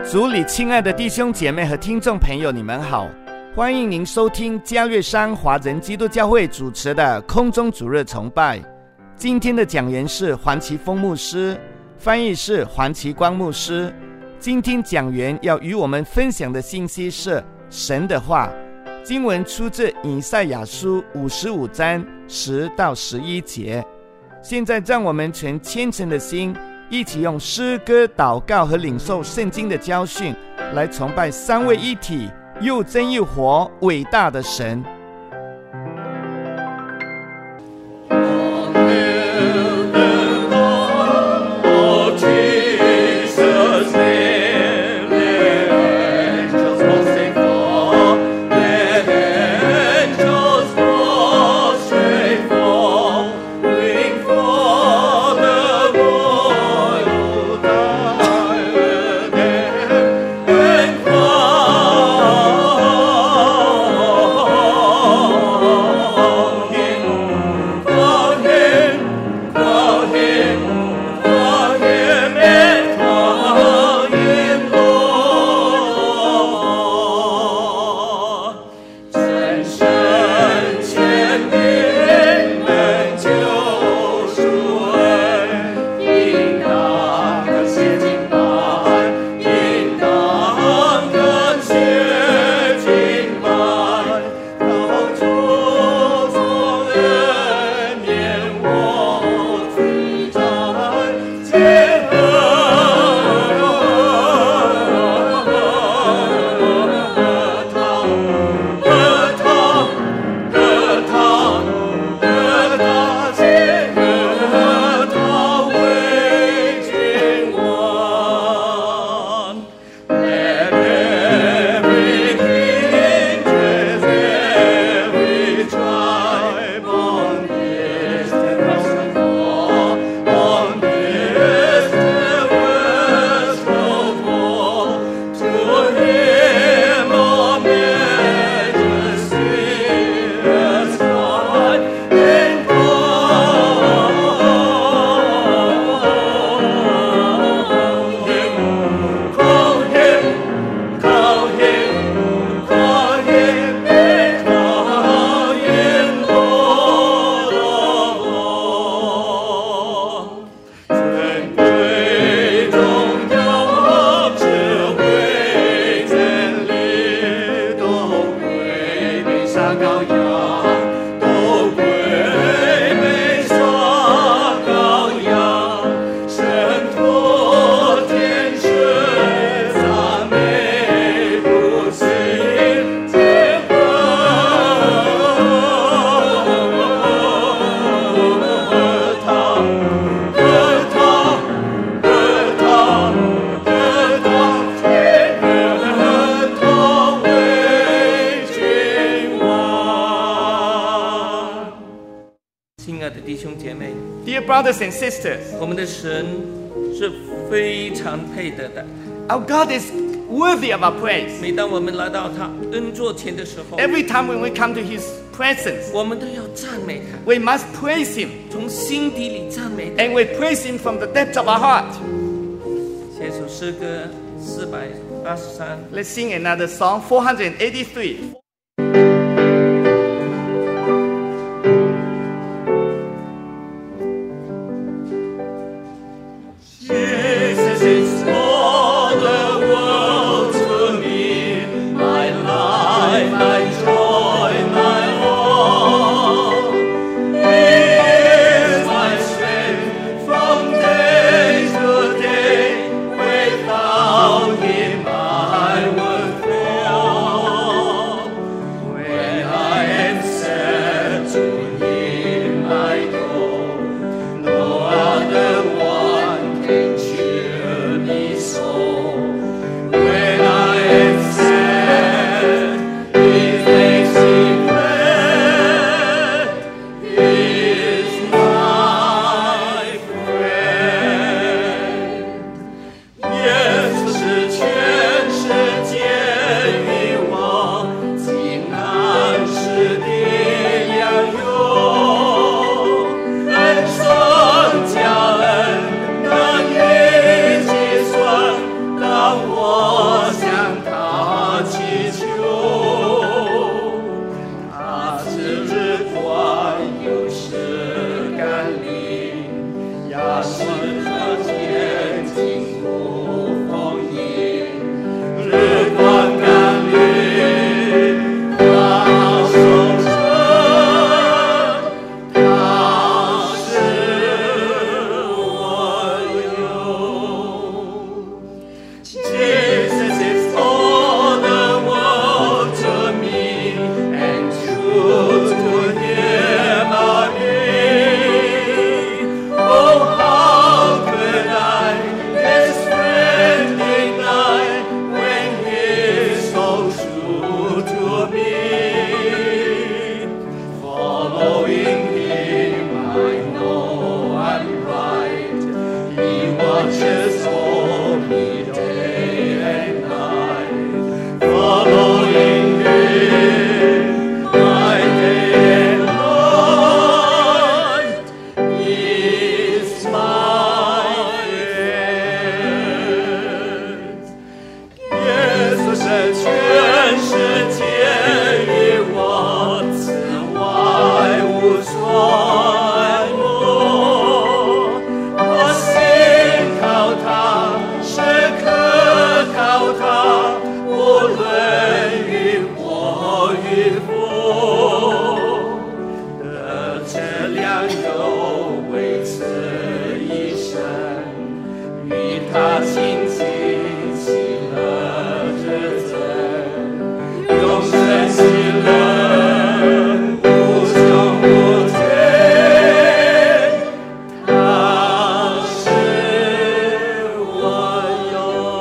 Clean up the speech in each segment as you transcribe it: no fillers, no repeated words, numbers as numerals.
主里亲爱的弟兄姐妹和听众朋友，你们好，欢迎您收听嘉略山华人基督教会主持的空中主日崇拜。今天的讲员是黄奇峰牧师，翻译是黄奇光牧师。今天讲员要与我们分享的信息是神的话，经文出自以赛亚书55章10到11节。现在让我们存虔诚的心，一起用诗歌、祷告和领受圣经的教训，来崇拜三位一体、又真又活、伟大的神。 Brothers and sisters, 我们的神是非常配得的。 Our God is worthy of our praise. 每当我们来到他恩座前的时候， Every time when we come to His presence, 我们都要赞美他， we must praise Him. 从心底里赞美他。 And we praise Him from the depths of our heart. 这首诗歌483。 Let's sing another song, 483. No other one can cheer me watches for me day and night, following Him, my day and night. He's my friend. 耶稣是全世界与我之外无所莫，我信靠他，时刻靠他，无论与祸与福，得这良友维持一生，与他亲近喜乐之真，永生喜乐无穷无尽，他是我有。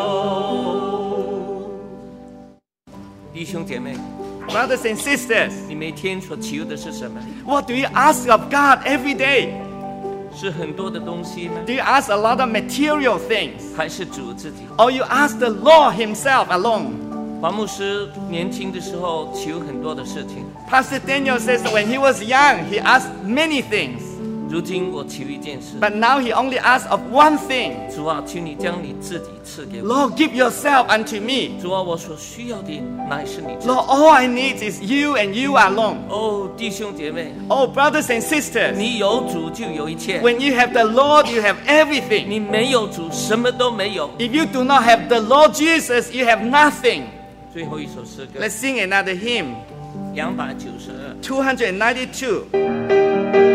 弟兄姐妹， Brothers and sisters, 你每天所求的是什么？ what do you ask of God every day? 是很多的东西吗？ Do you ask a lot of material things? 还是主自己？ Or you ask the Lord Himself alone? 黄牧师年轻的时候求很多的事情， Pastor Daniel says that when he was young, he asked many things. 如今我求一件事， But now he only asks of one thing. 主啊，求你将你自己赐给我。 Lord, give yourself unto me. 主啊，我所需要的乃是你自己。 Lord, all I need is you and you alone. 哦，弟兄姐妹， Oh, brothers and sisters, 你有主就有一切， when you have the Lord, you have everything. 你没有主什么都没有。 If you do not have the Lord Jesus, you have nothing. 最后一首诗歌 Let's sing another hymn. 292。 292.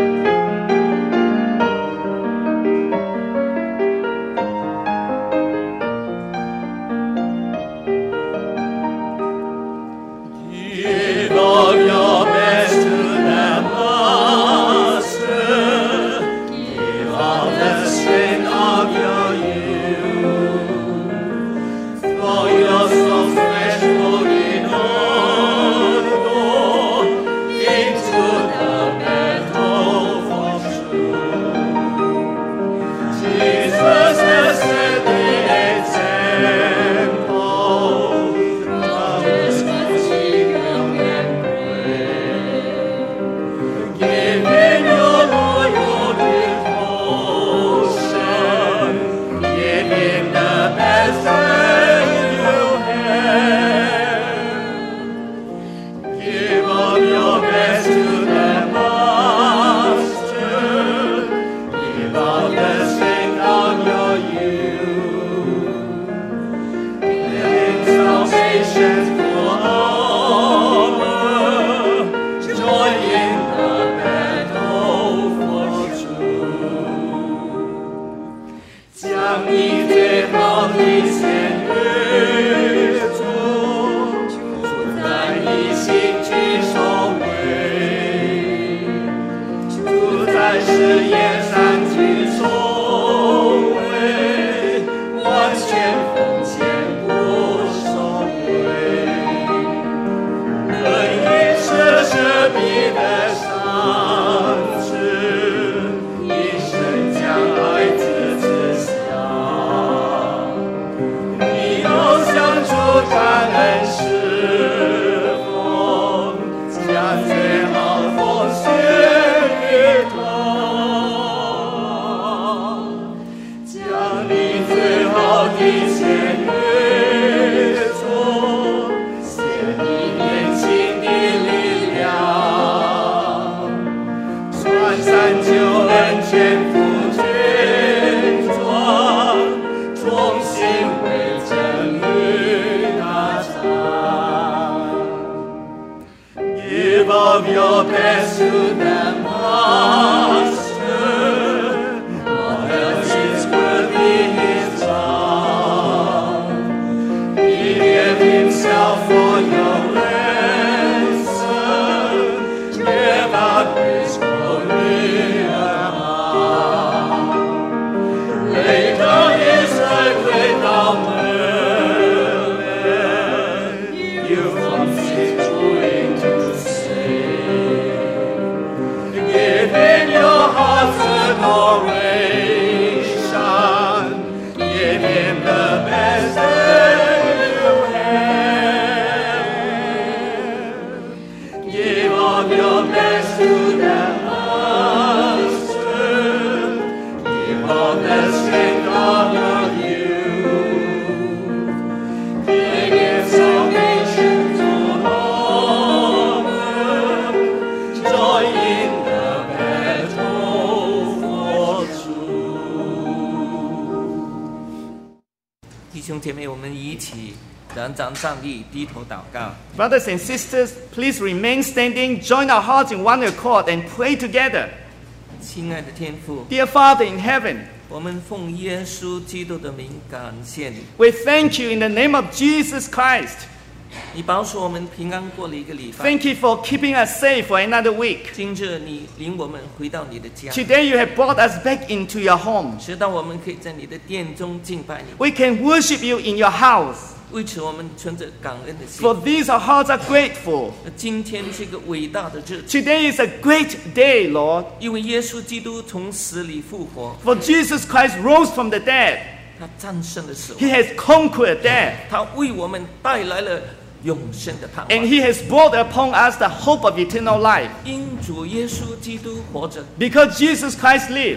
，You from sin to sin. 弟兄姐妹，我们一起两掌站立，低头祷告。 Brothers and sisters, please remain standing, join our hearts in one accord and pray together. 亲爱的天父， Dear Father in heaven, 我们奉耶稣基督的名感谢你， we thank you in the name of Jesus Christ. 你保守我们平安过了一个礼拜。 Thank you for keeping us safe for another week. 今日你领我们回到你的家， Today you have brought us back into your home. 直到我们可以在你的殿中敬拜你。 We can worship you in your house. 为此，我们存着感恩的心。 For these our hearts are grateful. 今天是一个伟大的日子， Today is a great day, Lord. 因为耶稣基督从死里复活， For Jesus Christ rose from the dead. 他战胜了死 He 亡， has conquered death. 他为我们带来了永生的盼 And 望。 He has brought upon us the hope of eternal life. 因主耶稣基督活着， Because Jesus Christ lives,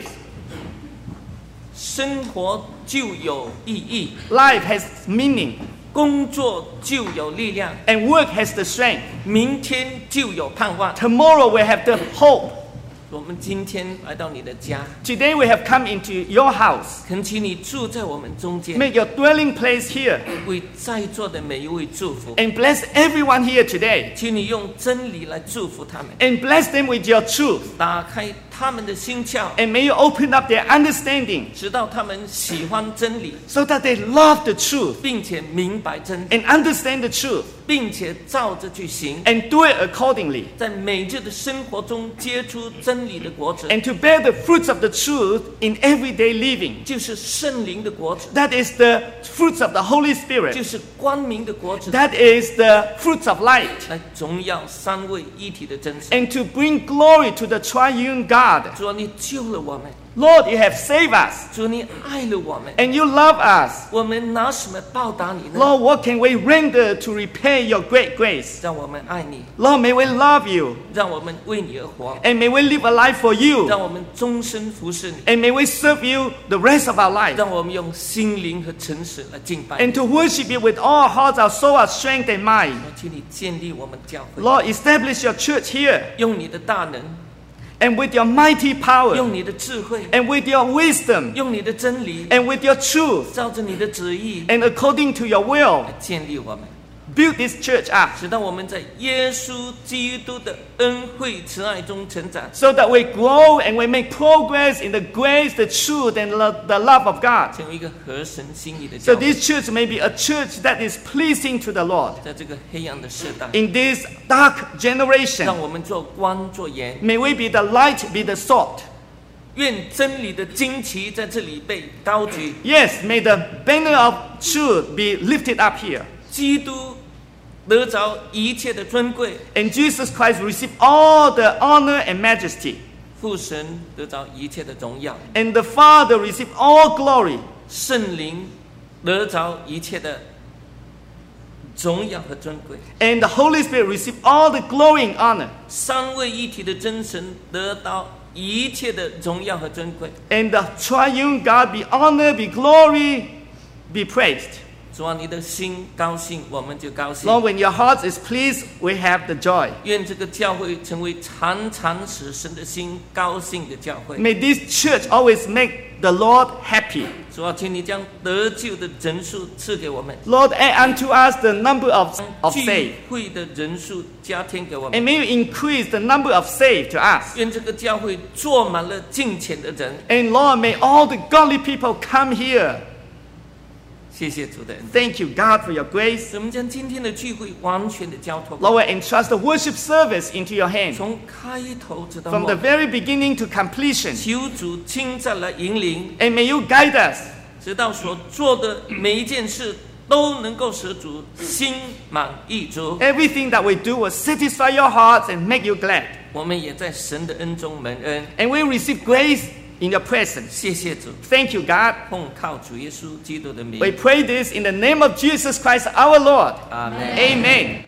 生活就有意义， life has meaning, 工作就有力量， and work has the strength. 明天就有盼望。 Tomorrow we have the hope. 我们今天来到你的家， Today we have come into your house. 恳请你住在我们中间， Make your dwelling place here. 为在座的每一位祝福。 And bless everyone here today. 请你用真理来祝福他们， And bless them with your truth. 打开他们的心窍， And may you open up their understanding 直到他们喜欢真理， so that they love the truth 并且明白真理， and understand the truth 并且照着去行， and do it accordingly. 在每日的生活中结出真理的果子， And to bear the fruits of the truth in everyday living. 就是圣灵的果子， That is the fruits of the Holy 就 Spirit. 是光明的果子， That is the fruits of light. 来荣耀三位一体的真神。 And to bring glory to the triune God. 主啊，你救了我们， Lord, you have saved us. 主你爱了我们， And you love us. 我们拿什么报答你呢？ Lord, what can we render to repay your great grace? 让我们爱你， Lord, may we love you. 让我们为你而活， And may we live a life for you. 让我们终身服侍你， And may we serve you the rest of our life. 让我们用心灵和诚实来敬拜你。 And to worship you with all our hearts, our soul, our strength, and mind. 请你建立我们教会， Lord, establish your church here. 用你的大能， And with your mighty power. 用你的智慧， And with your wisdom. 用你的真理， And with your truth. 照着你的旨意 And according to your will. 来建立我们， Build this church up. 直到我们在耶稣基督的恩惠慈爱中成长， So that we grow and we make progress in the grace, the truth, and the love of God. 成为一个合神心意的 So 教会。 this church may be a church that is pleasing to the Lord. 在这个黑暗的时代， In this dark generation, 让我们做光做盐， may we be the light, be the salt. 愿真理的旌旗在这里被高举， Yes, may the banner of truth be lifted up here. 基督得着一切的尊贵， And Jesus Christ receive all the honor and majesty. 父神得着一切的荣耀， And the Father receive all glory. 圣灵得着一切的荣耀和尊贵， And the Holy Spirit receive all the glory and honor. 三位一体的真神得到一切的荣耀和尊贵。 And the triune God be honor, be glory, be praised. 主啊，你的心高兴，我们就高兴。 Lord, when your heart is pleased, we have the joy. 愿这个教会成为常常使神的心高兴的教会。 May this church always make the Lord happy. 主啊，请你将得救的人数赐给我们， Lord, add unto us the number of 聚 saved. 会的人数加添给我们。 And may you increase the number of saved to us. 愿这个教会坐满了敬虔的人。 And Lord, may all the godly people come here. 谢谢主的恩典。 Thank you, God, for your grace. 我们将今天的聚会完全的交托， Lord, we entrust the worship service into your hand. 从开头直到 From 末 the，very beginning to completion. 求主亲自来引领， And may you guide us. 直到所做的每一件事都能够使主心满意足。 Everything that we do will satisfy your hearts and make you glad. 我们也在神的恩中蒙恩。 And we receive grace in your presence. 谢谢主， Thank you, God. 奉靠主耶稣基督的名 We，pray this in the name of Jesus Christ our Lord. 阿门。 Amen.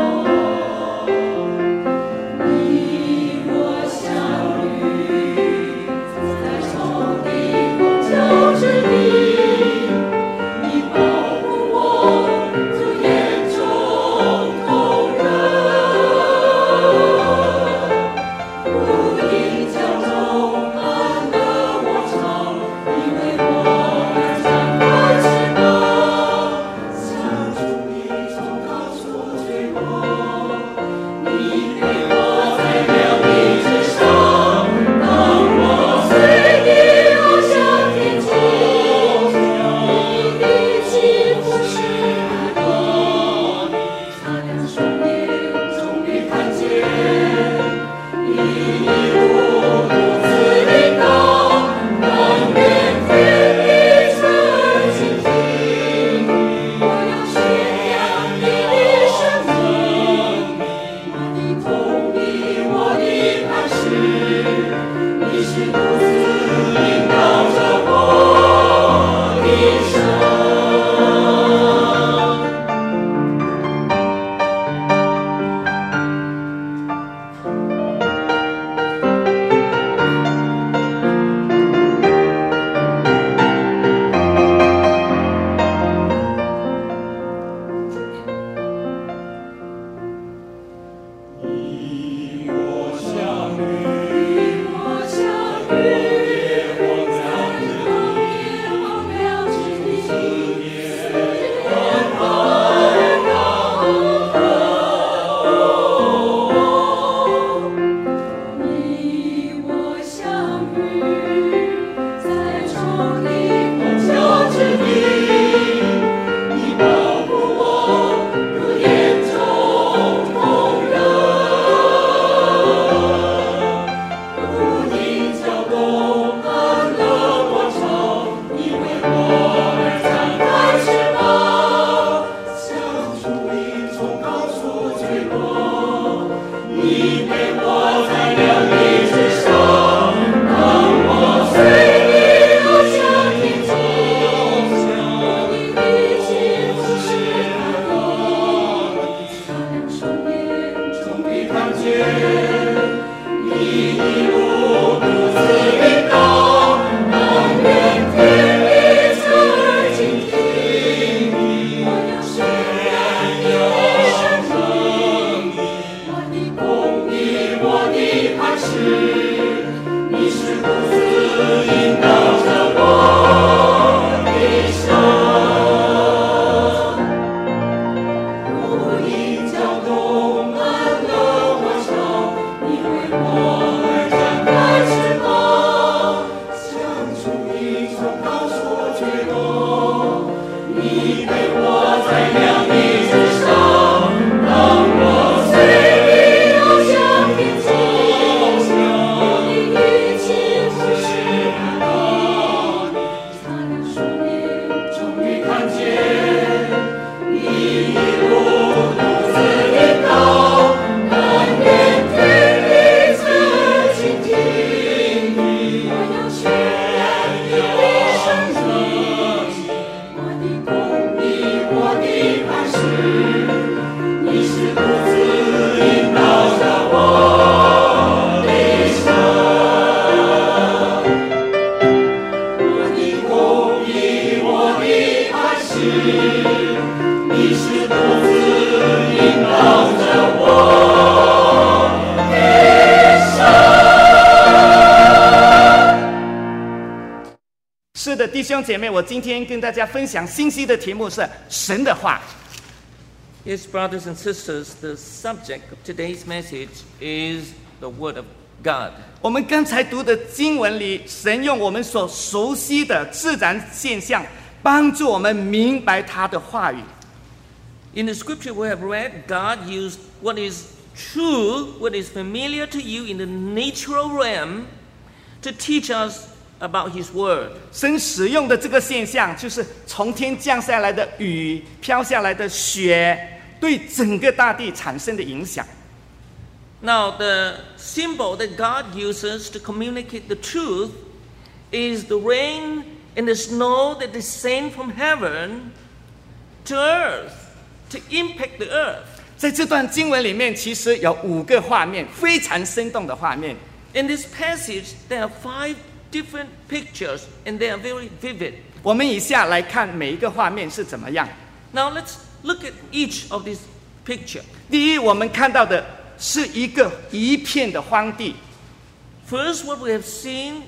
你若相遇是的，弟兄姐妹，我今天跟大家分享信息的题目是神的话。 Yes, brothers and sisters, the subject of today's message is the Word of God. 我们刚才读的经文里，神用我们所熟悉的自然现象，帮助我们明白他的话语。 In the scripture we have read, God used what is true, what is familiar to you in the natural realm, to teach us about His Word. 神使用的这个现象，就是从天降下来的雨、飘下来的雪，对整个大地产生的影响。 Now, the symbol that God uses to communicate the truth is the rain and the snow that descend from heaven to earth, to impact the earth. 在这段经文里面，其实有5个画面，非常生动的画面。 In this passage, there are 5 different pictures, and they are very vivid. 我们以下来看每一个画面是怎么样。 Now, let's look at each of these pictures. 第一，我们看到的是一片的荒地。 First, what we have seen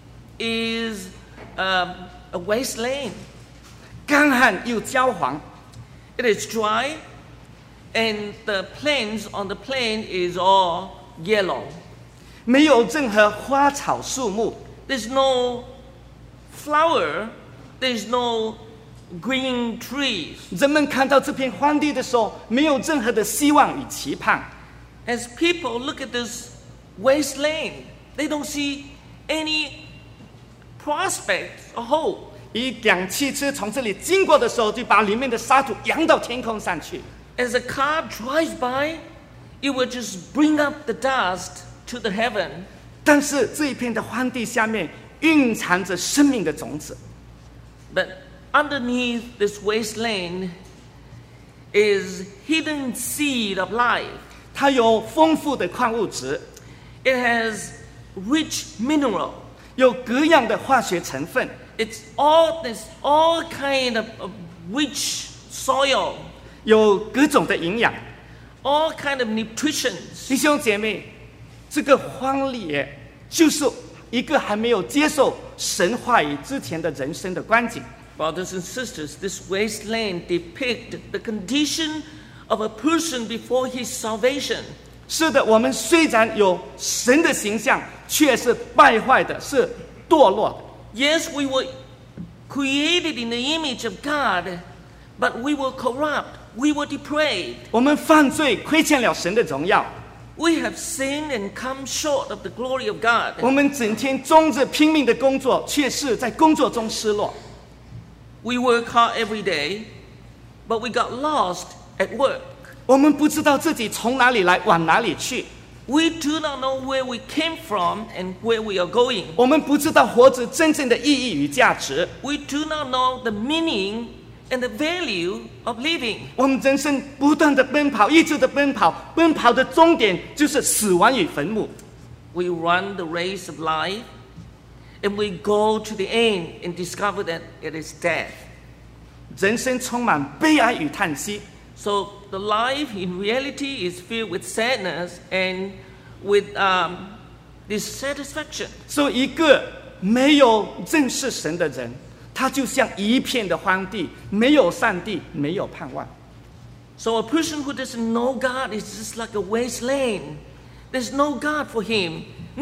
is a wasteland. 干旱又焦黄， It is dry, and the plants on the plain is all yellow. 没有任何花草树木， There's no flower, there's no green trees. 人们看到这片荒地的时候，没有任何的希望与期盼。 As people look at this wasteland, they don't see any prospect or hope. 一辆汽车从这里经过的时候，就把里面的沙土扬到天空上去。 As a car drives by, it will just bring up the dust to the heaven. 但是这一片的荒地下面蕴藏着生命的种子， But underneath this wasteland is hidden seed of life. 它有丰富的矿物质， It has rich mineral. 有各样的化学成分， There's all kind of rich soil, 有各种的营养。 all kind of nutritions. 弟兄姐妹，这个荒野就是一个还没有接受神话语之前的人生的光景。 Brothers and sisters, this wasteland depicts the condition of a person before his salvation. 是的，我们虽然有神的形象，却是败坏的，是堕落的。 Yes, we were created in the image of God, but we were corrupt, we were depraved. 我们犯罪，亏欠了神的荣耀。 We have sinned and come short of the glory of God. 我们整天终日拼命的工作，却是在工作中失落。 We work hard every day, but we got lost at work. 我们不知道自己从哪里来，往哪里去。 We do not know where we came from and where we are going. 我们不知道活着真正的意义与价值。 We do not know the meaning and the value of living. 我们人生不断的奔跑，一直的奔跑，奔跑的终点就是死亡与坟墓。 We run the race of life, and we go to the end and discover that it is death. 人生充满悲哀与叹息。 So the life in reality is filled with sadness and with dissatisfaction. 所以一个没有认识神的人，他就像一片的荒地，没有上帝，没有盼望。 So a person who doesn't know God is just like a wasteland. There's no God for him.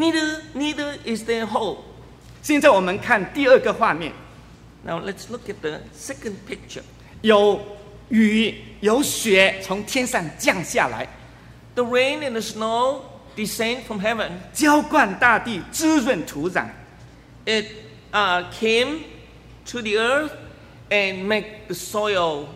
Neither is there hope. 现在我们看第二个画面， Now let's look at the second picture. 有雨有雪从天上降下来， The rain and the snow descend from heaven. 浇灌大地，滋润土壤。 It came to the earth and make the soil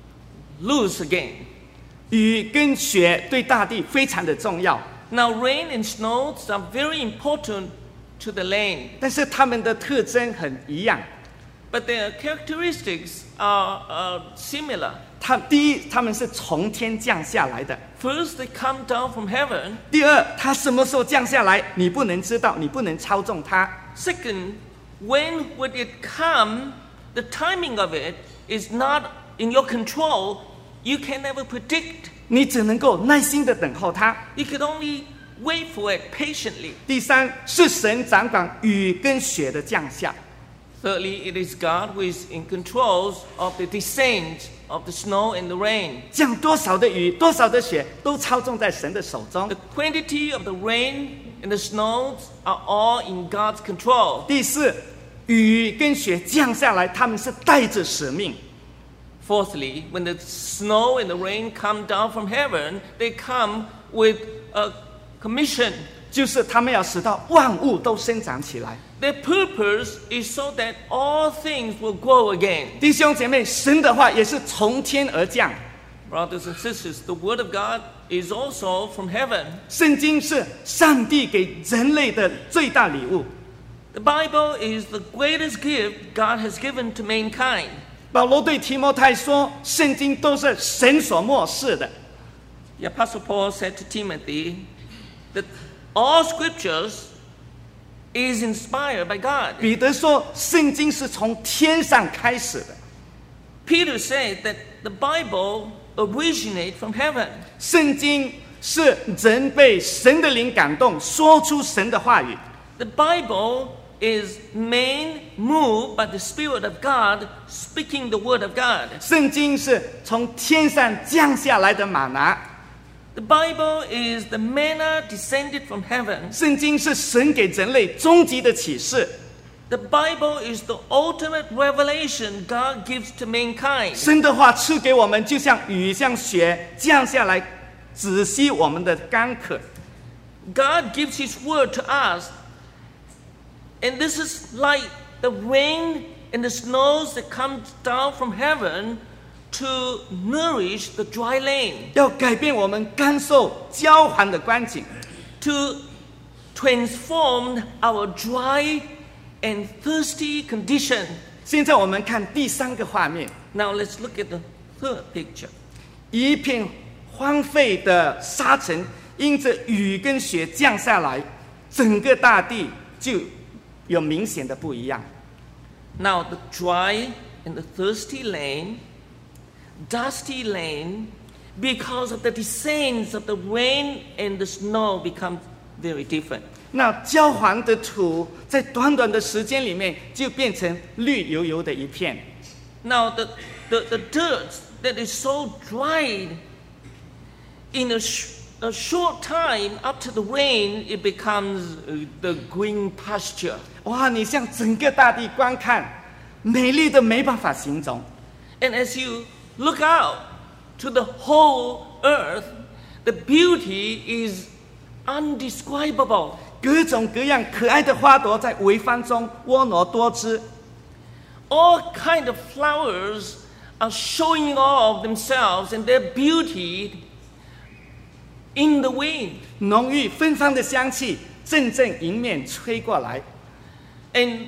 loose again. 雨跟雪对大地非常的重要， Now rain and snows are very important to the land, 但是它们的特征很一样。 but their characteristics are similar. 第一，它们是从天降下来的； First, they come down from heaven. 第二，它什么时候降下来，你不能知道，你不能操纵它。 Second, when would it come? The timing of it is not in your control. You can never predict. 你只能够耐心的等候它。 You can only wait for it patiently. 第三，是神掌管雨跟雪的降下。 Thirdly, it is God who is in control of the descent of the snow and the rain. 降多少的雨，多少的雪，都操纵在神的手中 The。quantity of the rain and the snows are all in God's control. 第四，雨跟雪降下来，他们是带着使命。 Fourthly, when the snow and the rain come down from heaven, they come with a commission. 就是他们要使到万物都生长起来。 Their purpose is so that all things will grow again. 弟兄姐妹，神的话也是从天而降。 Brothers and sisters, the Word of God is also from heaven. 圣经是上帝给人类的最大礼物。 The Bible is the greatest gift God has given to mankind. 保罗对提摩太说：“圣经都是神所默示的。 The Apostle Paul said to Timothy that all scriptures is inspired by God. ” 彼得说：“圣经是从天上开始的。 Peter said that the Bible originates from heaven. 圣经是人被神的灵感动，说出神的话语。 The Bible is man moved by the Spirit of God, speaking the Word of God. 圣经是从天上降下来的玛拿。 The Bible is the manna descended from heaven. 圣经是神给人类终极的启示。 The Bible is the ultimate revelation God gives to mankind. 神的话赐给我们，就像雨像雪降下来，止息我们的干渴。 God gives His Word to us. And this is like the rain and the snows that come down from heaven to nourish the dry land, 要改变我们干受焦寒的光景， to transform our dry and thirsty condition. 现在我们看第三个画面， Now let's look at the third picture. 一片荒废的沙尘，因着雨跟雪降下来，整个大地就有明显的不一样。 Now the dry and the thirsty land, dusty land, because of the descents of the rain and the snow become very different. 那焦黄的土在短短的时间里面就变成绿油油的一片。 Now the dirt that is so dried, in a short time after the rain, it becomes the green pasture. 哇，你向整个大地观看，美丽的没办法形容。 And as you look out to the whole earth, the beauty is undescribable. 各种各样可爱的花朵在微风中婀娜多姿， All kind of flowers are showing off themselves and their beauty in the wind. 浓郁芬芳的香气阵阵迎面吹过来， And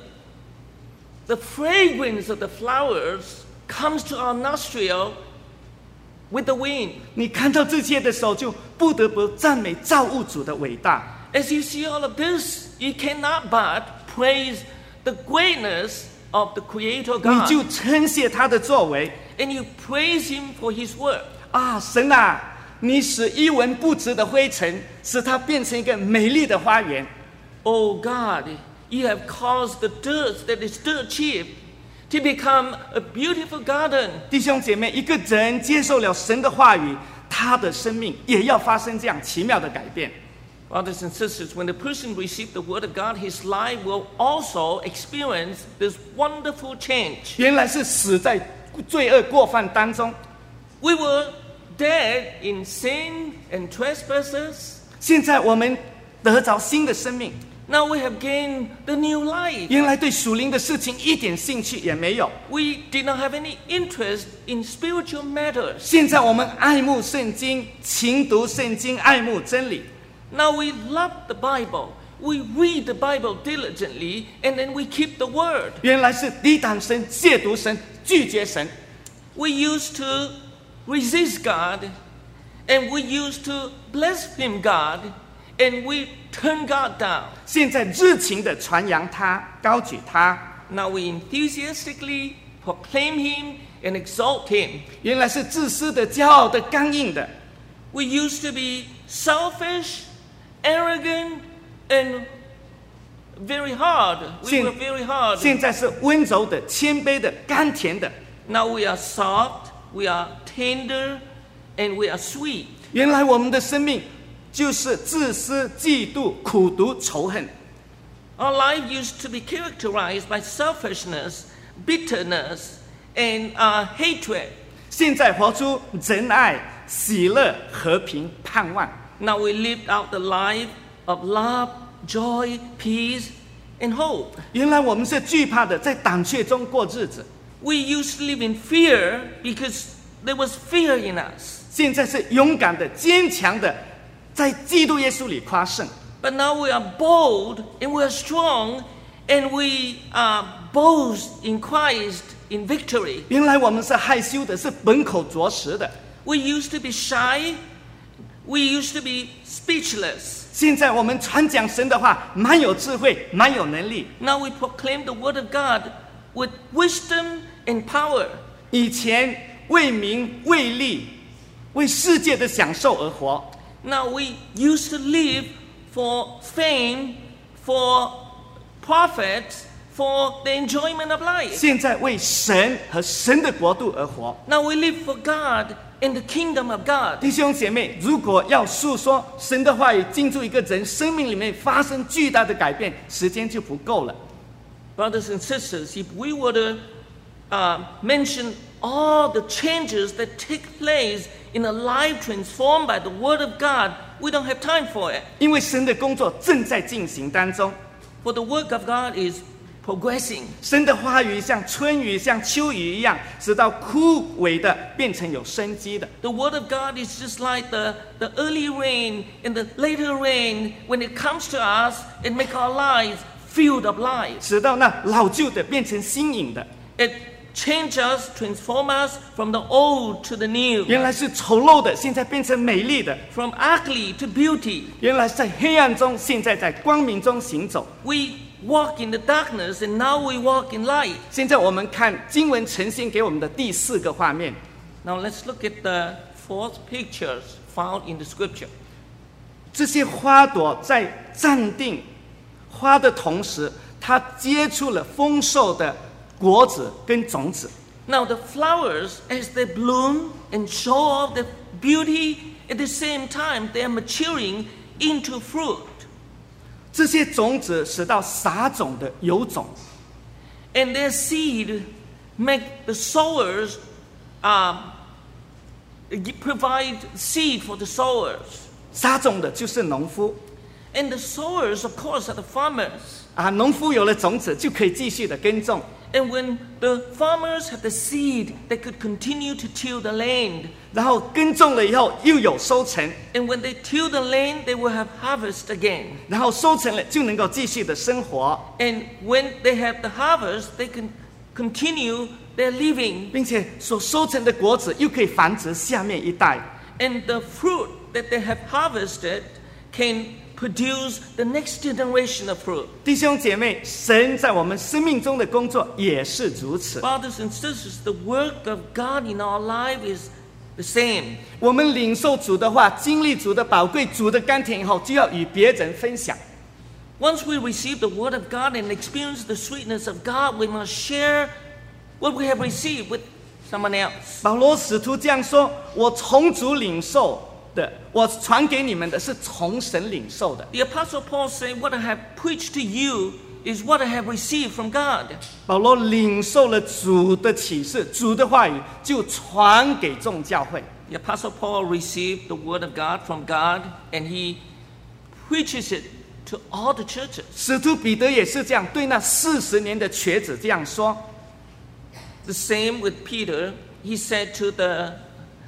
the fragrance of the flowers comes to our nostril with the wind. 你看到这些的时候，就不得不赞美造物主的伟大。 As you see all of this, you cannot but praise the greatness of the Creator 你就 God. 称谢他的作为 And you praise Him for His work. 啊，神啊，你使一文不值的灰尘，使它变成一个美丽的花园。 Oh God, you have caused the dirt that is dirt cheap to become a beautiful garden. 弟兄姐妹，一个人接受了神的话语，他的生命也要发生这样奇妙的改变。 Brothers and sisters, when the person receives the Word of God, his life will also experience this wonderful change. 原来是死在罪恶过犯当中， We were dead in sin and trespasses. 现在我们得着新的生命。 Now we have gained the new life. 原来对属灵的事情一点兴趣也没有， We did not have any interest in spiritual matters. 现在我们爱慕圣经，勤读圣经，爱慕真理。 Now we love the Bible. We read the Bible diligently, and then we keep the Word. 原来是抵挡神、亵渎神、拒绝神。 We used to resist God, and we used to blaspheme God, and we turn God down. 现在热情的传扬他，高举他。 Now we enthusiastically proclaim Him and exalt Him. 原来是自私的、骄傲的、刚硬的。 We used to be selfish, arrogant, and very hard. We were very hard. 现在是温柔的、谦卑的、甘甜的。 Now we are soft, we are tender, and we are sweet. 原来我们的生命就是自私、嫉妒、苦毒、仇恨。 Our life used to be characterized by selfishness, bitterness, and hatred. 现在活出仁爱、喜乐、和平、盼望。 Now we lived out the life of love, joy, peace, and hope. 原来我们是惧怕的，在胆怯中过日子。 We used to live in fear because there was fear in us. 现在是勇敢的、坚强的，在基督耶稣里夸胜。 But now we are bold and we are strong and we boast in Christ in victory. 原来我们是害羞的，是本口着实的。 We used to be shy. We used to be speechless. 现在我们传讲神的话，蛮有智慧，蛮有能力。 Now we proclaim the word of God with wisdom and power. 以前为名、为利、为世界的享受而活。 Now we used to live for fame, for profits, for the enjoyment of life. 现在为神和神的国度而活。 Now we live for God and the kingdom of God. 弟兄姐妹，如果要诉说神的话语进入一个人生命里面发生巨大的改变，时间就不够了。 Brothers and sisters, if we were to mention all the changes that take place in a life transformed by the Word of God, we don't have time for it. 因为神的工作正在进行当中， For the work of God is progressing. 神的话语像春雨、像秋雨一样，直到枯萎的变成有生机的。 The Word of God is just like the early rain and the later rain. When it comes to us, it makes our lives filled of life. 直到那老旧的变成新颖的。 It changes us, transforms us from the old to the new. 原来是丑陋的，现在变成美丽的； From ugly to beauty. 原来在黑暗中，现在在光明中行走。 We walk in the darkness and now we walk in light. 现在我们看经文呈现给我们的第4个画面。 Now let's look at the 4th pictures found in the scripture. 这些花朵在暂定花的同时，它结出了丰硕的果子跟种子。 Now the flowers, as they bloom and show off their beauty, at the same time they are maturing into fruit. 这些种子使到撒种的有种， And their seed make the sowers provide seed for the sowers. 撒种的就是农夫 And the sowers, of course, are the farmers. 啊，农夫有了种子就可以继续的耕种， And when the farmers have the seed, they could continue to till the land. 然后耕种了以后又有收成， And when they till the land, they will have harvest again. 然后收成了就能够继续的生活， And when they have the harvest, they can continue their living. 并且所收成的果子又可以繁殖下面一代。 And the fruit that they have harvested can produce the next generation of fruit. 弟兄姐妹，神在我们生命中的工作也是如此。 Brothers and sisters, the work of God in our life is the same. 我们领受主的话，经历主的宝贵，主的甘甜以后，就要与别人分享。 Once we receive the word of God and experience the sweetness of God, we must share what we have received with someone else. 保罗使徒这样说：“我从主领受的，我传给你们的是从神领受的。” The Apostle Paul said, "What I have preached to you is what I have received from God." 保罗领受了主的启示，主的话语，就传给众教会。 The Apostle Paul received the word of God from God, and he preaches it to all the churches. 使徒彼得也是这样，对那40年的瘸子这样说。 The same with Peter. He said to the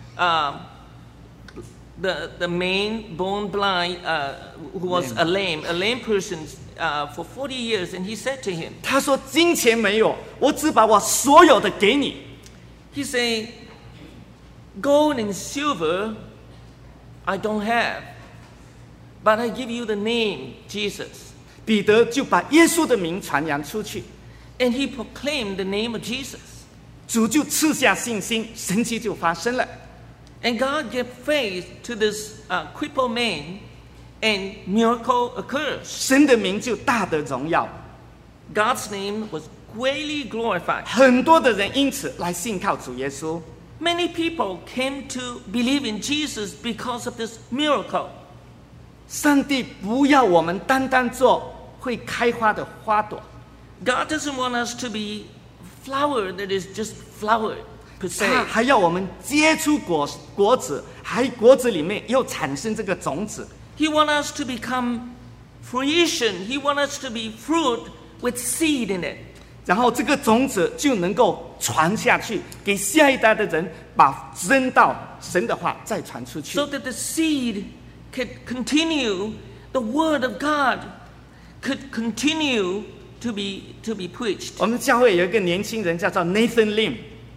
man born blind, who was a lame person for 40 years, and he said to him, 他说：“金钱没有，我只把我所有的给你。 he said, gold and silver I don't have, but I give you the name Jesus." ” 彼得就把耶稣的名传扬出去， And he proclaimed the name of Jesus. 主就赐下信心，神迹就发生了。 And God gave faith to this crippled man, and miracle occurs. 神的名就大得荣耀， God's name was greatly glorified. 很多的人因此来信靠主耶稣。 Many people came to believe in Jesus because of this miracle. 上帝不要我们单单做会开花的花朵， God doesn't want us to be flower that is just flower per 他 se. 还要我们结出果子，还果子里面又产生这个种子。 He wants us to become fruition. He wants us to be fruit with seed in it. 然后这个种子就能够传下去，给下一代的人把真道、神的话再传出去 So。that the seed could continue, the word of God could continue to be preached. 我们教会有一个年轻人叫做 Nathan Lim，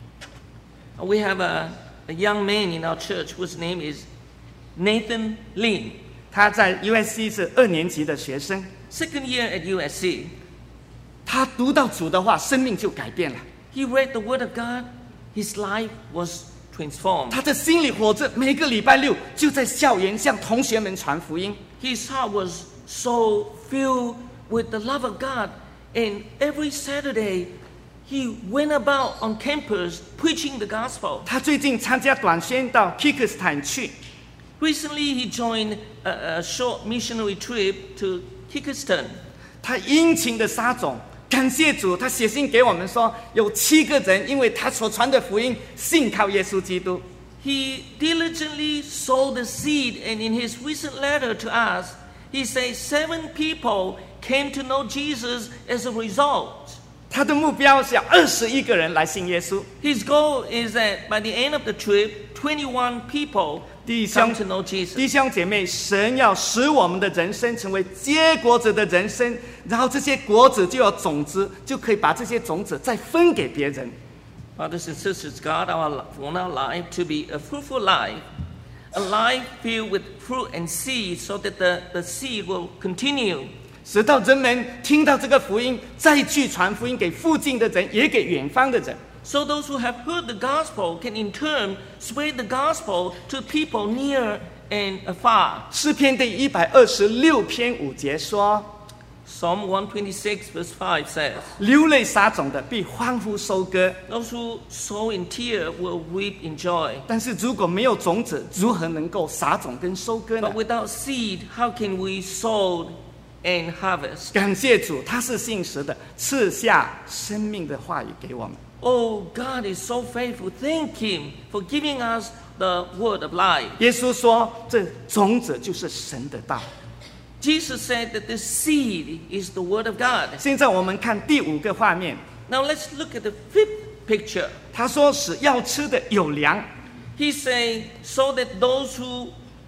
We have a young man in our church whose name is Nathan Lin. 他在 USC 是2年级的学生。 Second year at USC. 他读到主的话，生命就改变了。 He read the word of God. His life was transformed. 他的心里活着，每个礼拜六就在校园向同学们传福音。 His heart was so filled with the love of God. And every Saturday, he went about on campus preaching the gospel. 他最近参加短宣到 Kyrgyzstan 去， Recently, he joined a short missionary trip to Kyrgyzstan. 他殷勤的撒种，感谢主。他写信给我们说，有7个人因为他所传的福音信靠耶稣基督。 He diligently sowed the seed, and in his recent letter to us, he says 7 people came to know Jesus as a result. 他的目标是要21个人来信耶稣。 His goal is that by the end of the trip, 21 people 弟 come 兄 to know Jesus. 弟兄姐妹，神要使我们的人生成为结果子的人生，然后这些果子就有种子，就可以把这些种子再分给别人。 Brothers and sisters, God want our life to be a fruitful life, a life filled with fruit and seed, so that the seed will continue. 使到人们听到这个福音，再去传福音给附近的人，也给远方的人。 So those who have heard the gospel can in turn spread the gospel to people near and afar. 诗篇第126篇5节说， Psalm 126 verse 5 says, 流泪撒种的必欢呼收割， those who sow in tear will reap in joy. 但是如果没有种子，如何能够撒种跟收割呢 But？ without seed, how can we sow and harvest? 感谢主，他是信实的，赐下生命的话语给我们。 Oh, God is so faithful. Thank Him for giving us the word of life. 耶稣说，这种子就是神的道。 Jesus said that the seed is the word of God. 现在我们看第5个画面， Now let's look at the fifth picture. 他说使要吃的有粮， He said, so that those who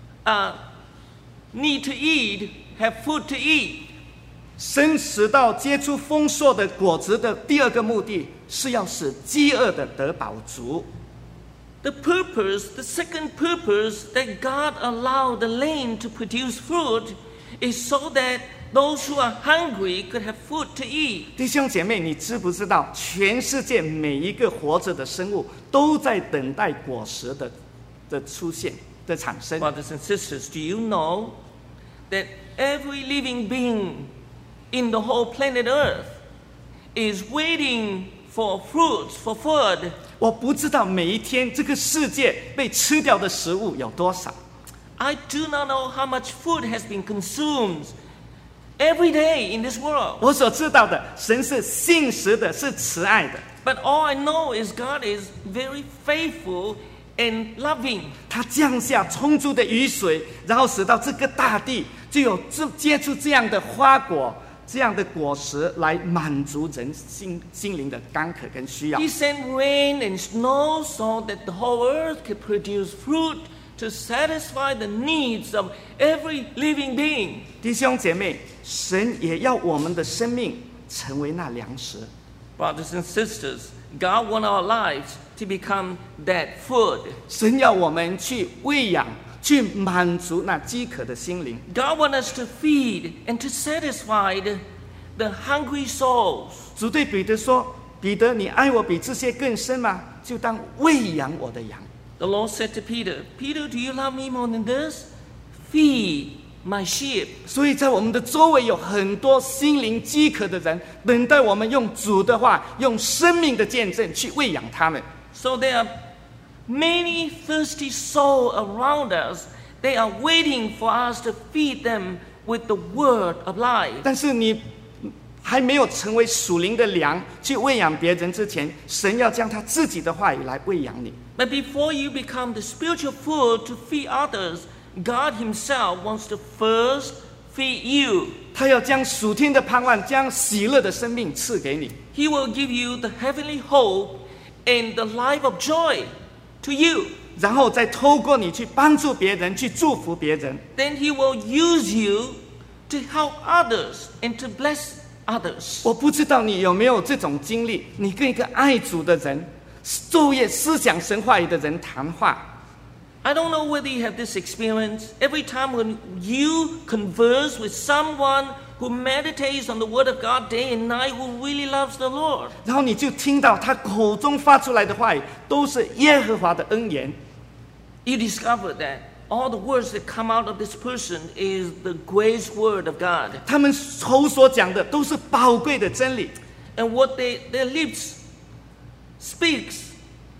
need to eat have food to eat. 神使到结出丰硕的果子的第2个目的是要使饥饿的得饱足。 The second purpose that God allowed the land to produce fruit is so that those who are hungry could have food to eat. 弟兄姐妹，你知不知道，全世界每一个活着的生物都在等待果实的出现的产生？ Brothers and sisters, do you know that every living being in the whole planet Earth is waiting for fruits, for food? 我不知道每一天这个世界被吃掉的食物有多少。 I do not know how much food has been consumed every day in this world. 我所知道的，神是信实的，是慈爱的。 But all I know is God is very faithful and loving. 他降下充足的雨水，然后使到这个大地就有结出这样的花果、这样的果实，来满足人心灵的干渴跟需要。 He sent rain and snow so that the whole earth could produce fruit to satisfy the needs of every living being. 弟兄姐妹，神也要我们的生命成为那粮食。 Brothers and sisters, God wants our lives to become that food. 神要我们去喂养、去满足那饥渴的心灵。 God wants us to feed and to satisfy the hungry souls. 主对彼得说：“彼得，你爱我比这些更深吗？就当喂养我的羊。” The Lord said to Peter, Peter, do you love me more than this? Feed my sheep. 所以在我们的周围有很多心灵饥渴的人，等待我们用主的话，用生命的见证去喂养他们。 So there are many thirsty souls around us. They are waiting for us to feed them with the word of life. 但是你还没有成为属灵的粮，去喂养别人之前，神要将他自己的话语来喂养你。 But before you become the spiritual food to feed others, God Himself wants to first feed you. 他要将属天的盼望、将喜乐的生命赐给你。 He will give you the heavenly hope and the life of joy to you. 然后再透过你去帮助别人，去祝福别人。 Then He will use you to help others and to bless others. 我不知道你有没有这种经历，你跟一个爱主的人、昼夜思想神话语的人谈话。 I don't know whether you have this experience. Every time when you converse with someone who meditates on the Word of God day and night, who really loves the Lord, 然后你就听到他口中发出来的话语都是耶和华的恩言， you discover that all the words that come out of this person is the grace word of God. 他们口所讲的都是宝贵的真理， And what their lips speaks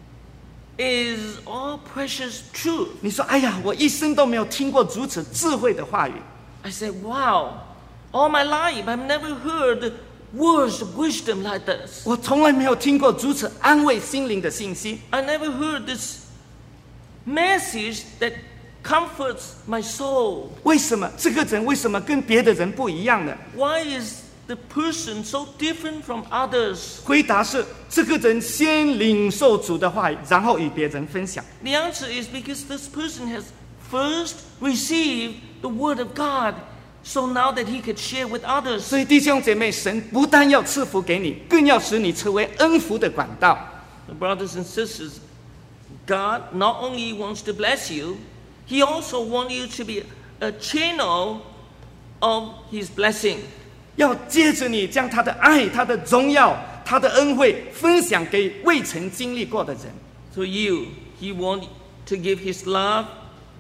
is all precious truth. 你说：“哎呀，我一生都没有听过如此智慧的话语。 I said, wow, all my life I've never heard words of wisdom like this. 我从来没有听过如此安慰心灵的信息。 I never heard this message that comforts my soul. 为什么这个人为什么跟别的人不一样呢？” Why is the person so different from others? 回答是：这个人先领受主的话语，然后与别人分享。 The answer is because this person has first received the word of God, so now that he could share with others. 所以弟兄姐妹，神不但要赐福给你，更要使你成为恩福的管道。 Brothers and sisters, God not only wants to bless you, He also wants you to be a channel of His blessing. 要借着你将他的爱、他的荣耀、他的恩惠分享给未曾经历过的人。 So He wants to give His love,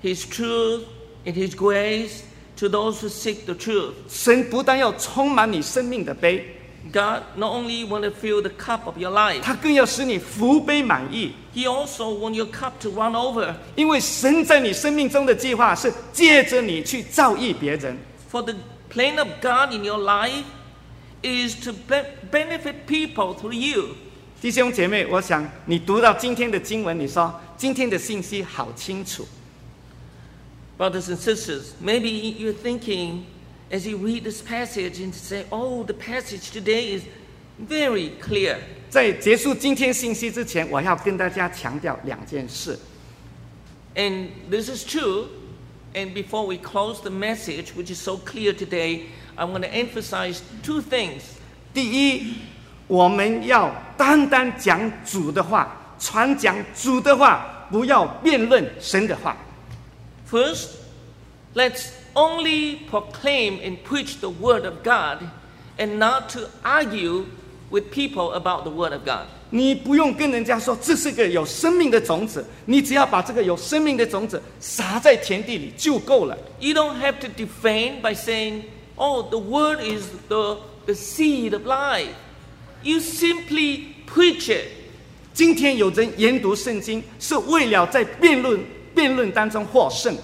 His truth and His grace to those who seek the truth. 神不但要充满你生命的杯， God not only want to fill the cup of your life, 他更要使你福杯满溢。 He also want your cup to run over. 因为神在你生命中的计划是借着你去造诣别人。 For the plan of God in your life is to benefit people through you. 弟兄姐妹，我想你读到今天的经文，你说今天的信息好清楚。 Brothers and sisters, maybe you're thinking as you read this passage and say, oh, the passage today is very clear. 在结束今天信息之前，我要跟大家强调两件事。 And this is true. And before we close the message, which is so clear today, I'm going to emphasize two things. 第一，我们要单单讲主的话，传讲主的话，不要辩论神的话。 First, let's only proclaim and preach the Word of God and not to argue with people about the Word of God. 你不用跟人家说这是个有生命的种子，你只要把这个有生命的种子撒在田地里就够了。 You don't have to defend by saying, oh, the Word is the seed of life. You simply preach it. 今天有人研读圣经，是为了在辩论当中获胜。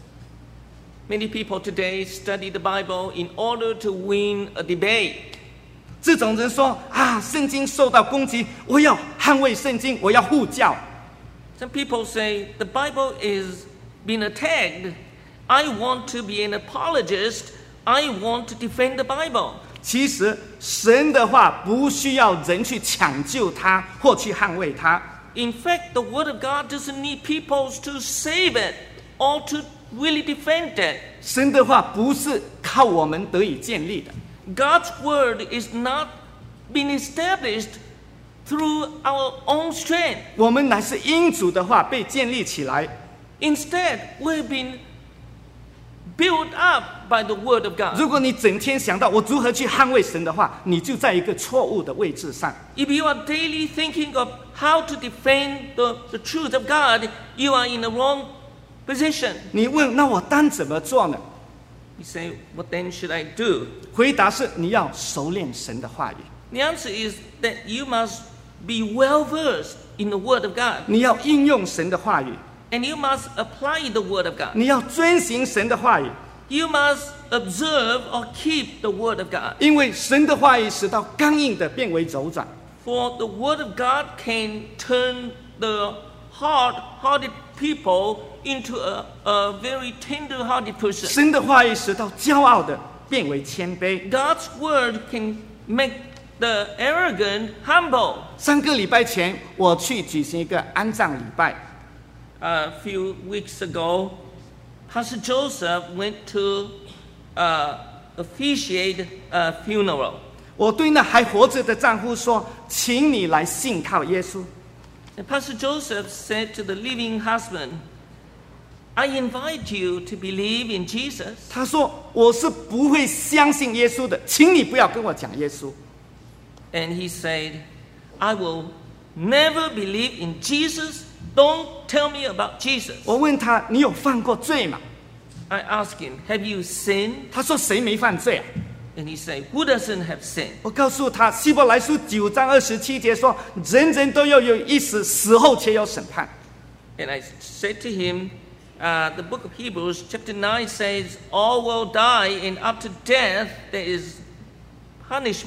Many people today study the Bible in order to win a debate. 这种人说啊，圣经受到攻击，我要捍卫圣经，我要护教。 Some people say the Bible is being attacked. I want to be an apologist. I want to defend the Bible. 其实神的话不需要人去抢救它或去捍卫它。 In fact, the Word of God doesn't need people to save it or to really defend it. 神的话不是靠我们得以建立的。 God's Word is not being established through our own strength. 我们乃是因主的话被建立起来。 Instead, we've been built up by the Word of God. 如果你整天想到我如何去捍卫神的话，你就在一个错误的位置上。 If you are daily thinking of how to defend the truth of God, you are in the wrong position. 你问那我当怎么做呢？ You say, what then should I do? 回答是你要熟练神的话语， The answer is that you must be well versed in the Word of God. 你要应用神的话语， And you must apply the Word of God. 你要遵行神的话语， You must observe or keep the Word of God. 因为神的话语使到刚硬的变为柔软。 For the Word of God can turn the hard-hearted people into a very tender-hearted person. 神的话语使到骄傲的变为谦卑。 God's Word can make the arrogant humble. 3个礼拜前，我去举行一个安葬礼拜。 A few weeks ago, Pastor Joseph went to officiate a funeral. 我对那还活着的丈夫说：“请你来信靠耶稣。 And Pastor Joseph said to the living husband, I invite you to believe in Jesus. ” 他说：“我是不会相信耶稣的，请你不要跟我讲耶稣。 And he said, I will never believe in Jesus. Don't tell me about Jesus. ” 我问他：“你有犯过罪吗 I asked him, have you sinned?？” 他说：“谁没犯罪啊 And he said, who doesn't have sin?？” 我告诉他，《希伯来书》9章27节说：“人人都要有一死，死后且有审判。 And I said to him, the book of Hebrews chapter 9 says, all will die, and after death there is punishment. ”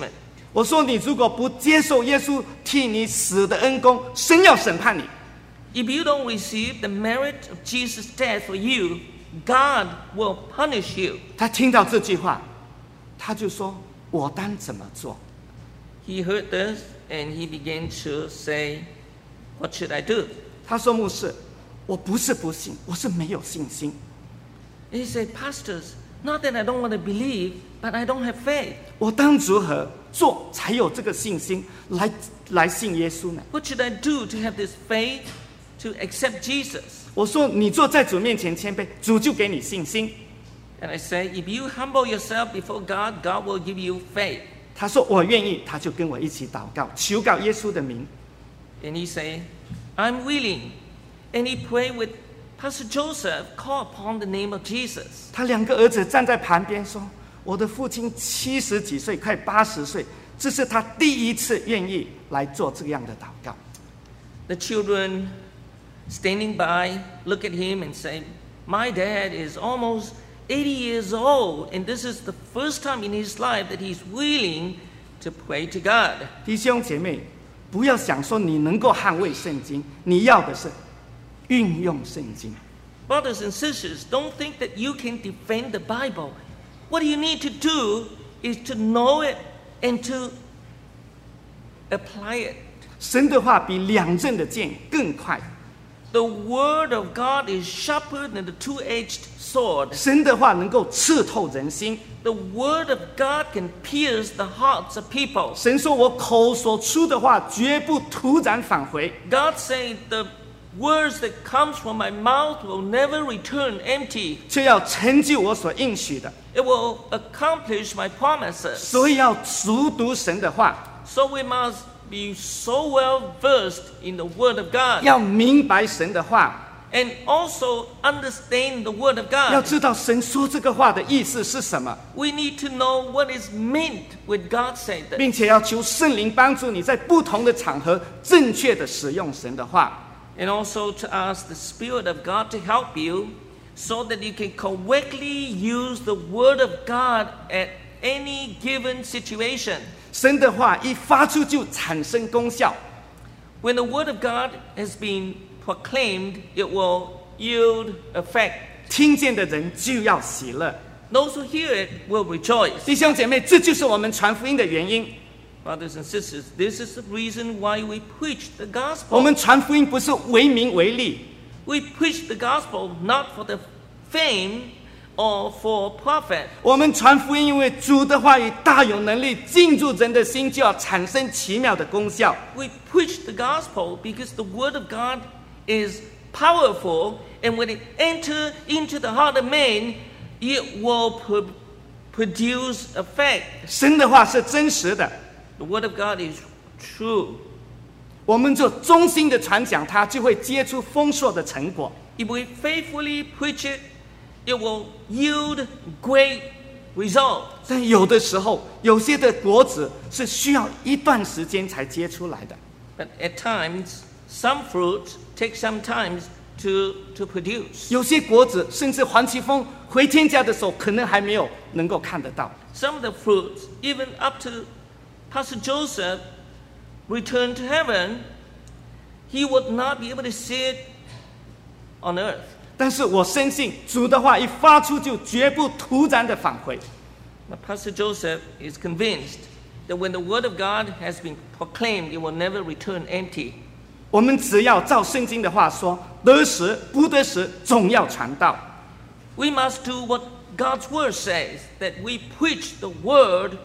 我说：“你如果不接受耶稣替你死的恩公，神要审判你。 If you don't receive the merit of Jesus' death for you, God will punish you. ” 他听到这句话，他就说：“我当怎么做 He heard this and he began to say, what should I do?？” 他说：“牧师，我不是不信，我是没有信心。 And he said, pastors, not that I don't want to believe, but I don't have faith. 我当如何做才有这个信心来信耶稣呢？” What should I do to have this faith to accept Jesus? 我说：“你坐在主面前谦卑，主就给你信心。 And I say, if you humble yourself before God, God will give you faith. ” 他说：“我愿意。”他就跟我一起祷告，求告耶稣的名。 And he said, I'm willing. And he prayed with Pastor Joseph called upon the name of Jesus. 他2个儿子站在旁边说：“我的父亲70几岁，快80岁，这是他第一次愿意来做这样的祷告。” The children standing by look at him and say, "My dad is almost 80 years old, and this is the first time in his life that he's willing to pray to God." 弟兄姐妹，不要想说你能够捍卫圣经，你要的是运用圣经。 Brothers and sisters, don't think that you can defend the Bible. What you need to do is to know it and to apply it. 神的话比2刃的剑更快， The word of God is sharper than the two-edged sword. 神的话能够刺透人心。 The word of God can pierce the hearts of people. 神说：“我口所出的话，绝不突然返回。” God said, "The words that comes from my mouth will never return empty. 却要成就我所应许的。 It will accomplish my promises." 所以要熟读神的话， So we must be so well versed in the Word of God 要明白神的话， and also understand the Word of 要 God. 知道神说这个话的意思是什么， We need to know what is meant with God said that. 并且要求圣灵帮助你在不同的场合正确的使用神的话。 And also to ask the Spirit of God to help you so that you can correctly use the Word of God at any given situation. 神的话一发出就产生功效， When the Word of God has been proclaimed, it will yield effect. 听见的人就要喜乐。 Those who hear it will rejoice. 弟兄姐妹，这就是我们传福音的原因。 Brothers and sisters, this is the reason why we preach the 我 gospel. 们传福音不是为名为利， We preach the gospel not for the fame or for profit. 我们传福音，因为主的话语大有能力进入人的心，就要产生奇妙的功效。 We preach the gospel because the word of God is powerful, and when it enters into the heart of man, it will produce effect. 神的话是真实的， The word of God is true. 我们就忠心的传讲它，就会结出丰硕的成果。 If we faithfully preach it, it will yield great result. 但有的时候，有些的果子是需要一段时间才结出来的。 But at times, some fruits take some time to produce. 有些果子甚至黄奇峰回天家的时候，可能还没有能够看得到。 Some of the fruits, even up to Pastor Joseph returned to heaven, he would not be able to see it on earth. 但是我深信主的话一发出，就绝不突然的返回。 But Pastor Joseph is convinced that when the word of God has been proclaimed, it will never return empty. 我们只要照圣经的话说，得时不得时，总要传道。 We must do what God's word says, that we preach the word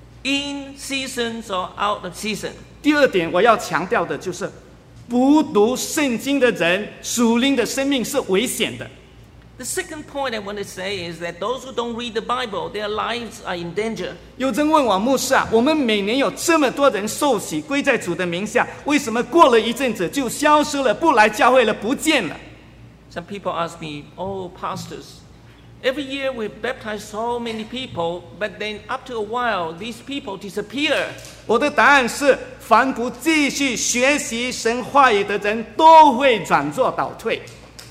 in seasons or out of season. 第2点，我要强调的就是，不读圣经的人，属灵的生命是危险的。 The second point I want to say is that those who don't read the Bible, their lives are in danger. 有人问我牧师啊，我们每年有这么多人受洗归在主的名下，为什么过了一阵子就消失了，不来教会了，不见了？ Some people ask me, "Oh, pastors, every year we baptize so many people, but then after a while, these people disappear." 我的答案是，凡不继续学习神话语的人，都会软弱倒退。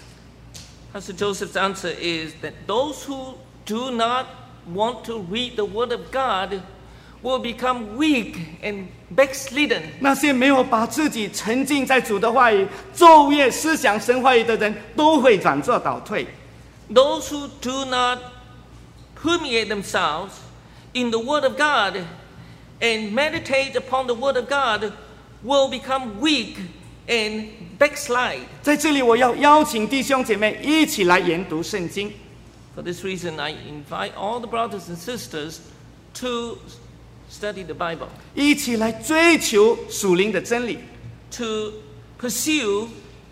Pastor Joseph's answer is that those who do not want to read the Word of God will become weak and backslidden. 那些没有把自己沉浸在主的话语、昼夜思想神话语的人，都会软弱倒退。 Those who do not permeate themselves in the Word of God and meditate upon the Word of God will become weak and backslide. 在这里，我要邀请弟兄姐妹一起来研读圣经。 For this reason, I invite all the brothers and sisters to study the Bible, 一起来追求属灵的真理。 to pursue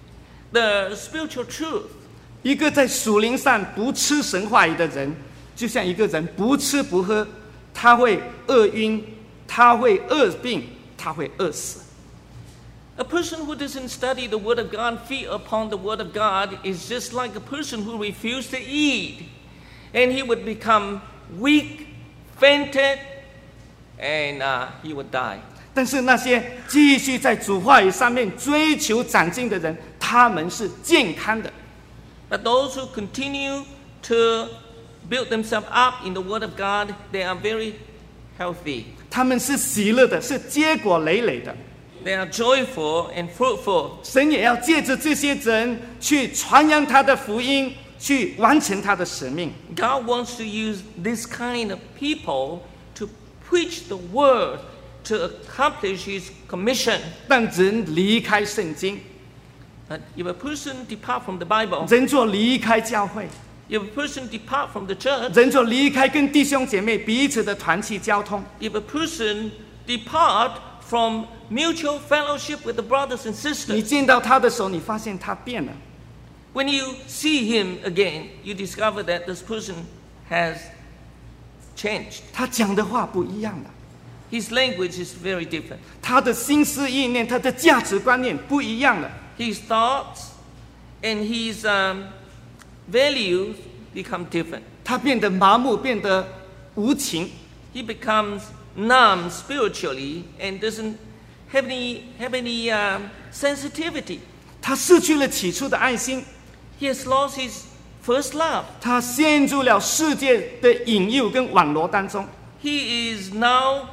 the spiritual truth. 一个在属灵上不吃神话语的人，就像一个人不吃不喝，他会饿晕，他会饿病，他会饿死。 A person who doesn't study the Word of God, feed upon the Word of God, is just like a person who refused to eat. And he would become weak, fainted, and he would die. 但是那些继续在主话语上面追求长进的人，他们是健康的。 But those who continue to build themselves up in the Word of God, they are very healthy. 他们是喜乐的，是结果累累的。 They are joyful and fruitful. 神也要借着这些人去传扬他的福音，去完成他的使命。 God wants to use this kind of people to preach the Word, to accomplish His commission. 但人离开圣经， But if a person depart from the Bible, 人就离开教会， if a person depart from the church, 人就离开跟弟兄姐妹彼此的团契交通。 if a person depart from mutual fellowship with the brothers and 你 sisters, 见到他的时候，你发现他变了。 when you see him again, you discover that this person has changed. 他讲的话不一样了， His language is very different. 他的心思意念、他的价值观念不一样了。 His thoughts and his values become different. 他变得麻木，变得无情。 He becomes numb spiritually and doesn't have any sensitivity. 他失去了起初的爱心， He has lost his first love. 他陷入了世界的引诱跟网罗当中。 He is now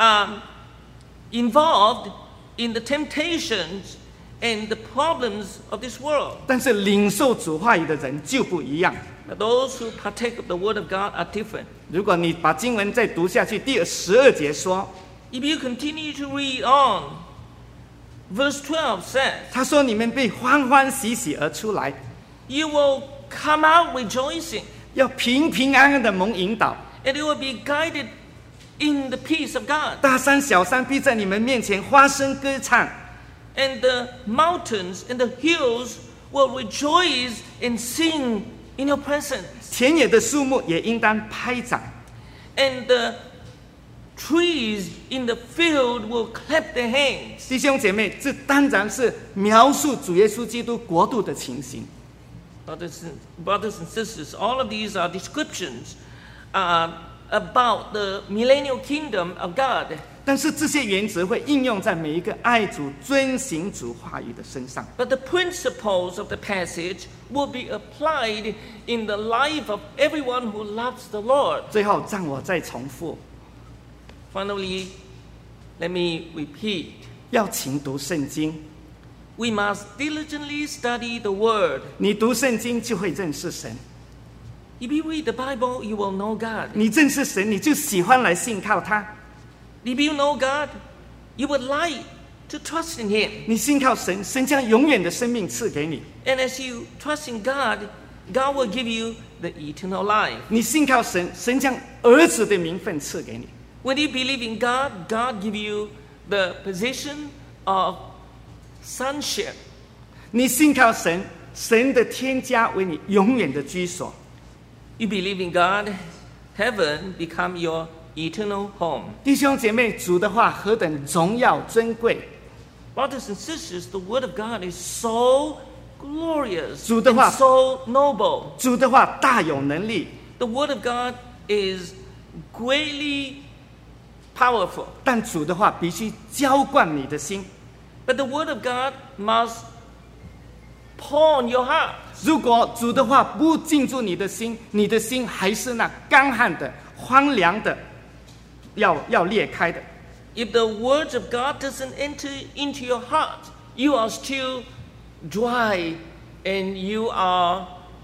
involved in the temptations and the problems of this world. 但是领受主话语的人就不一样。 But those who partake of the Word of God are different. 如果你把经文再读下去，第12节说， If you continue to read on, verse 12 says, 他说你们被欢欢喜喜而出来， you will come out rejoicing, 要平平安安的蒙引导， and you will be guided in the peace of God. 大山小山必在你们面前发声歌唱， And the mountains and the hills will rejoice and sing in your presence. 田野的树木也应当拍掌。 And the trees in the field will clap their hands. 弟兄姐妹，这当然是描述主耶稣基督国度的情形。 Brothers and sisters, all of these are descriptions about the millennial kingdom of God. 但是这些原则会应用在每一个爱主、遵行主话语的身上。 But the principles of the passage will be applied in the life of everyone who loves the Lord. 最后，让我再重复， Finally, let me repeat. 要勤读圣经。 We must diligently study the Word. 你读圣经就会认识神， If you read the Bible, you will know God. 你认识神，你就喜欢来信靠他。 If you know God, you would like to trust in Him. 你信靠神，神将永远的生命赐给你。 And as you trust in God, God will give you the eternal life. 你信靠神，神将儿子的名分赐给你。 When you believe in God, God give you the position of sonship. 你信靠神，神的天家为你永远的居所。 You believe in God, heaven become your eternal home. 弟兄姐妹，主的话何等荣耀尊贵！ Brothers and sisters, the Word of God is so glorious 主的话 and so noble. 主的话大有能力， The Word of God is greatly powerful. 但主的话必须浇灌你的心。 But the Word of God must pour on your heart. 如果主的话不进入你的心，你的心还是那干旱的、荒凉的，要裂开的。 If the words of God doesn't enter into your heart, you are still dry and you are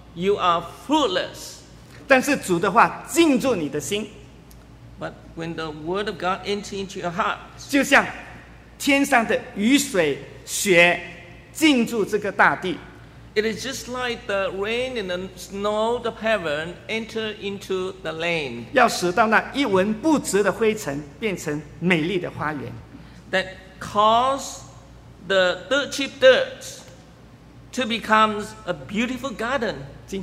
fruitless. 但是主的话进入你的心， But when the Word of God enters into your heart, 就像天上的雨水、雪进入这个大地， it is just like the rain and the snow of heaven enter into the land 要使到那一文不值的灰尘变成美丽的花园。 that cause the cheap dirt to become a beautiful garden. 今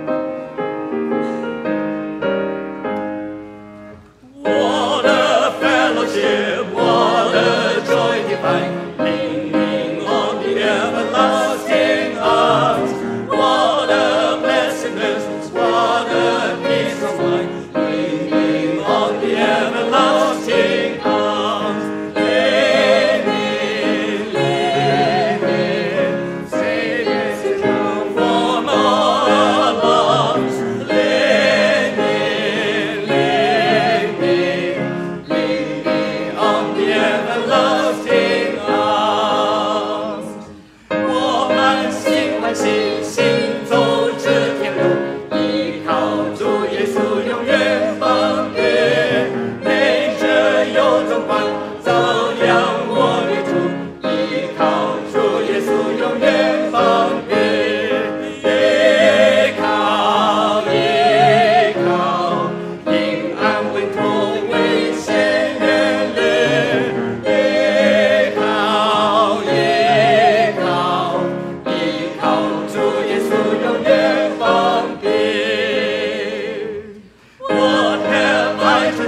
我的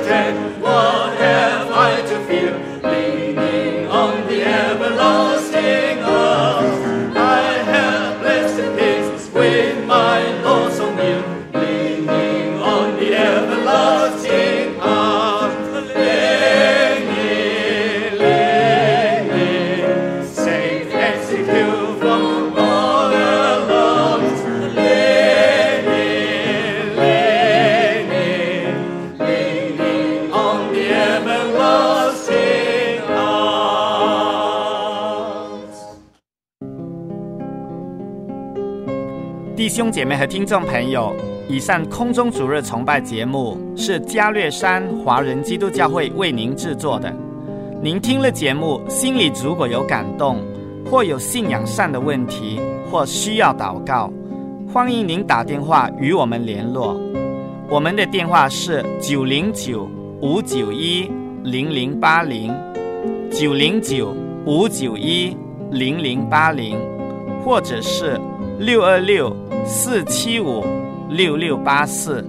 dead, what have I to fear? Leaning on the everlasting arms, I have blessed peace with my Lord so near. Leaning on the everlasting arms, leaning, safe and secure from all alarms. Leaning on the everlasting arms. 弟兄姐妹和听众朋友，以上空中主日崇拜节目是加略山华人基督教会为您制作的。您听了节目，心里如果有感动，或有信仰上的问题，或需要祷告，欢迎您打电话与我们联络。我们的电话是909-591-0080 909-591-0080，或者是626-475-6684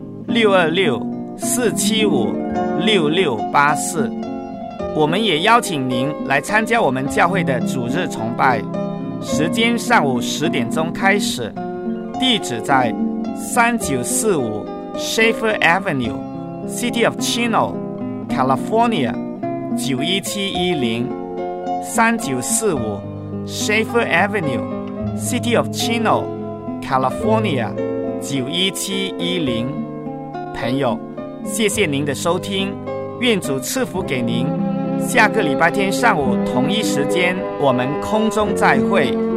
626-475-6684。我们也邀请您来参加我们教会的主日崇拜，时间上午10点钟开始，地址在3945 Schaefer Avenue, City of Chino, California 91710 3945 Schaefer Avenue, City of Chino, California 91710。朋友，谢谢您的收听，愿主赐福给您。下个礼拜天上午同一时间，我们空中再会。